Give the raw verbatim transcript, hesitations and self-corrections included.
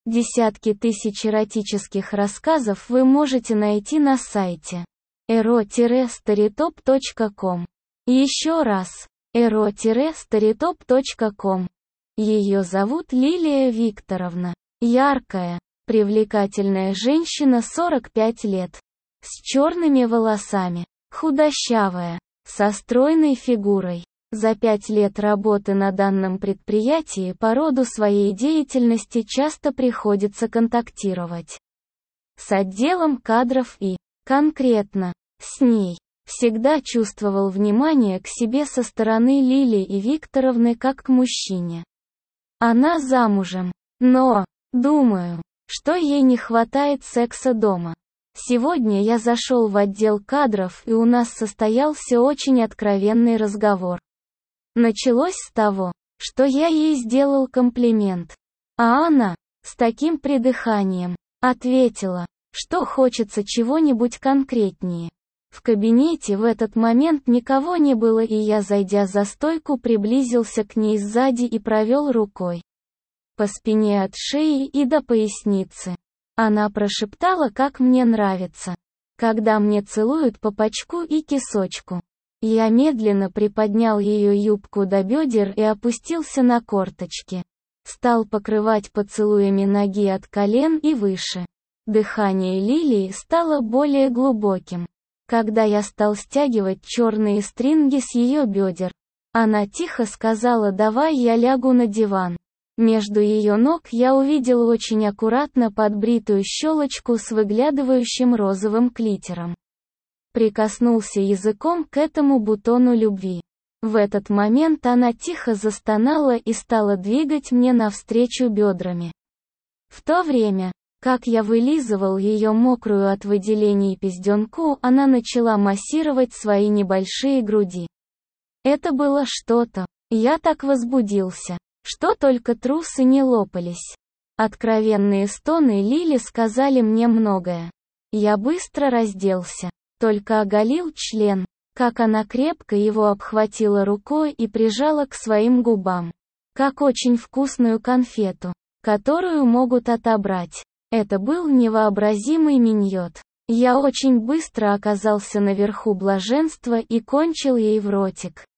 Десятки тысяч эротических рассказов вы можете найти на сайте эро старитоп точка ком. Еще раз, эро старитоп точка ком. Ее зовут Лилия Викторовна. Яркая, привлекательная женщина сорок пять лет. С черными волосами, худощавая, со стройной фигурой. За пять лет работы на данном предприятии по роду своей деятельности часто приходится контактировать с отделом кадров и, конкретно, с ней. Всегда чувствовал внимание к себе со стороны Лилии Викторовны как к мужчине. Она замужем, но, думаю, что ей не хватает секса дома. Сегодня я зашел в отдел кадров, и у нас состоялся очень откровенный разговор. Началось с того, что я ей сделал комплимент. А она, с таким придыханием, ответила, что хочется чего-нибудь конкретнее. В кабинете в этот момент никого не было, и я, зайдя за стойку, приблизился к ней сзади и провел рукой по спине от шеи и до поясницы. Она прошептала, как мне нравится, когда мне целуют по пачку и кисочку. Я медленно приподнял ее юбку до бедер и опустился на корточки. Стал покрывать поцелуями ноги от колен и выше. Дыхание Лилии стало более глубоким. Когда я стал стягивать черные стринги с ее бедер, она тихо сказала: «Давай я лягу на диван». Между ее ног я увидел очень аккуратно подбритую щелочку с выглядывающим розовым клитором. Прикоснулся языком к этому бутону любви. В этот момент она тихо застонала и стала двигать мне навстречу бедрами. В то время, как я вылизывал ее мокрую от выделений пизденку, она начала массировать свои небольшие груди. Это было что-то. Я так возбудился, что только трусы не лопались. Откровенные стоны Лили сказали мне многое. Я быстро разделся. Только оголил член, как она крепко его обхватила рукой и прижала к своим губам. Как очень вкусную конфету, которую могут отобрать. Это был невообразимый миньот. Я очень быстро оказался наверху блаженства и кончил ей в ротик.